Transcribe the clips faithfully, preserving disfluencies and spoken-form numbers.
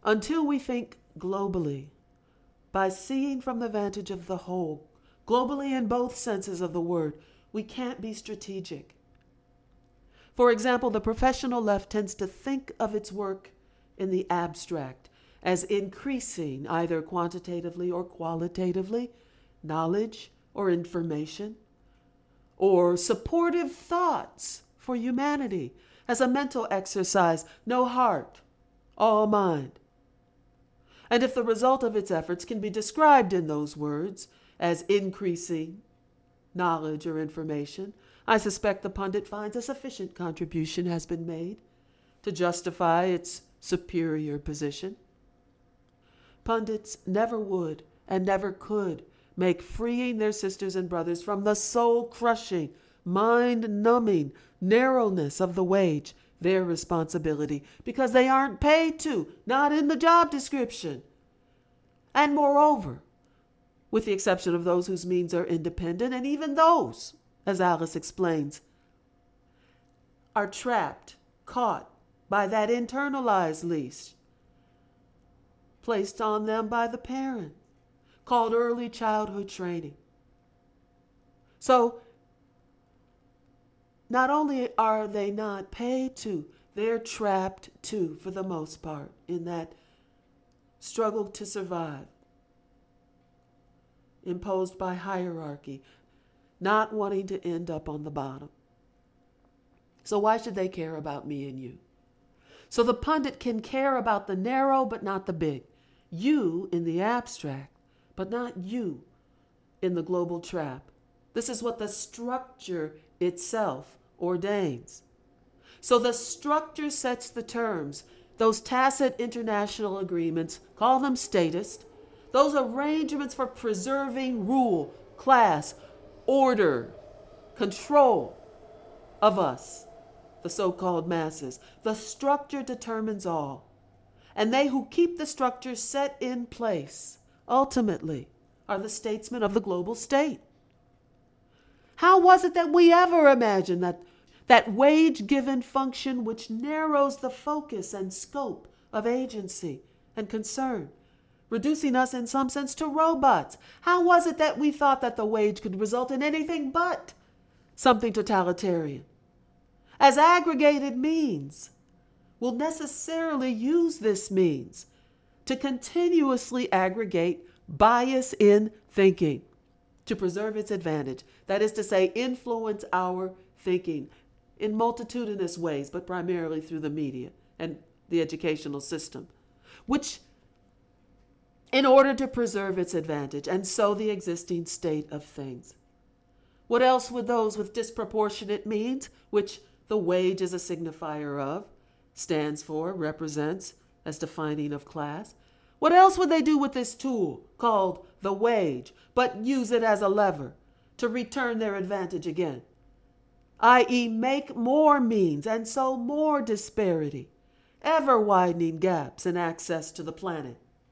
Until we think globally, by seeing from the vantage of the whole, globally in both senses of the word, we can't be strategic. For example, the professional left tends to think of its work in the abstract as increasing either quantitatively or qualitatively knowledge or information, or supportive thoughts for humanity as a mental exercise, no heart, all mind. And if the result of its efforts can be described in those words as increasing knowledge or information, I suspect the pundit finds a sufficient contribution has been made to justify its superior position. Pundits never would and never could make freeing their sisters and brothers from the soul-crushing, mind-numbing narrowness of the wage their responsibility, because they aren't paid to, not in the job description. And moreover, with the exception of those whose means are independent, and even those, as Alice explains, are trapped, caught by that internalized leash placed on them by the parent, called early childhood training. So, not only are they not paid to, they're trapped too, for the most part, in that struggle to survive, imposed by hierarchy, not wanting to end up on the bottom. So why should they care about me and you? So the pundit can care about the narrow but not the big, you in the abstract, but not you in the global trap. This is what the structure itself ordains. So the structure sets the terms. Those tacit international agreements, call them statist, those arrangements for preserving rule, class, order, control of us, the so-called masses. The structure determines all. And they who keep the structure set in place, ultimately, are the statesmen of the global state. How was it that we ever imagined that that wage-given function which narrows the focus and scope of agency and concern, reducing us in some sense to robots? How was it that we thought that the wage could result in anything but something totalitarian? As aggregated means, will necessarily use this means to continuously aggregate bias in thinking, to preserve its advantage. That is to say, influence our thinking in multitudinous ways, but primarily through the media and the educational system, which, in order to preserve its advantage, and so the existing state of things. What else would those with disproportionate means, which the wage is a signifier of, stands for, represents, as defining of class, what else would they do with this tool called the wage, but use it as a lever to return their advantage again, that is make more means and so more disparity, ever widening gaps in access to the planet?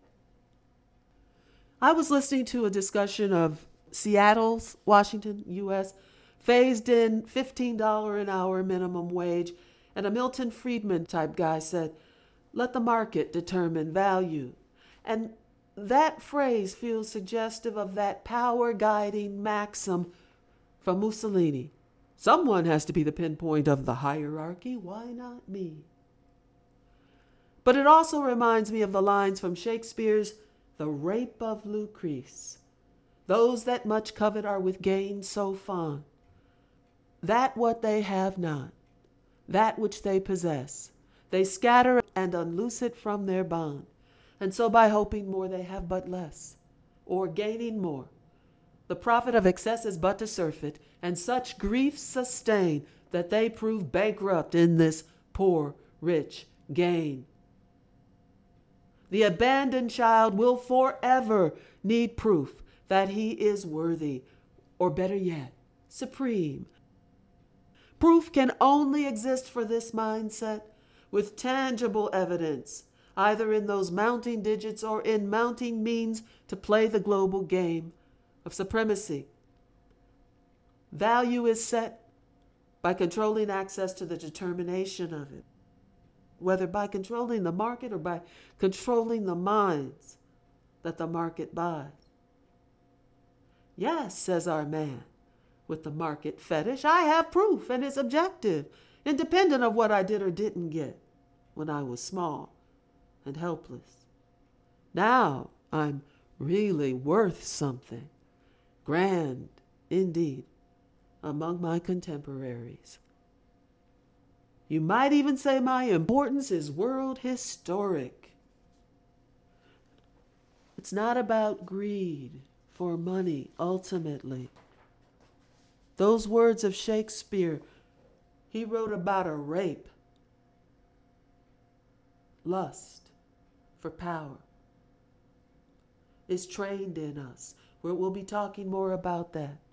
I was listening to a discussion of Seattle's, Washington, U S, phased in fifteen dollars an hour minimum wage, and a Milton Friedman type guy said, let the market determine value. And that phrase feels suggestive of that power guiding maxim from Mussolini. Someone has to be the pinpoint of the hierarchy. Why not me? But it also reminds me of the lines from Shakespeare's The Rape of Lucrece. Those that much covet are with gain so fond, that what they have not, that which they possess, they scatter and unloose it from their bond. And so by hoping more they have but less, or gaining more. The profit of excess is but to surfeit, and such griefs sustain that they prove bankrupt in this poor, rich gain. The abandoned child will forever need proof that he is worthy, or better yet, supreme. Proof can only exist for this mindset with tangible evidence, either in those mounting digits or in mounting means to play the global game of supremacy. Value is set by controlling access to the determination of it. whether by controlling the market or by controlling the minds that the market buys. Yes, says our man with the market fetish, I have proof and it's objective, independent of what I did or didn't get when I was small and helpless. Now I'm really worth something, grand indeed, among my contemporaries. You might even say my importance is world historic. It's not about greed for money, ultimately. Those words of Shakespeare, he wrote about a rape, lust for power, is trained in us. We'll be talking more about that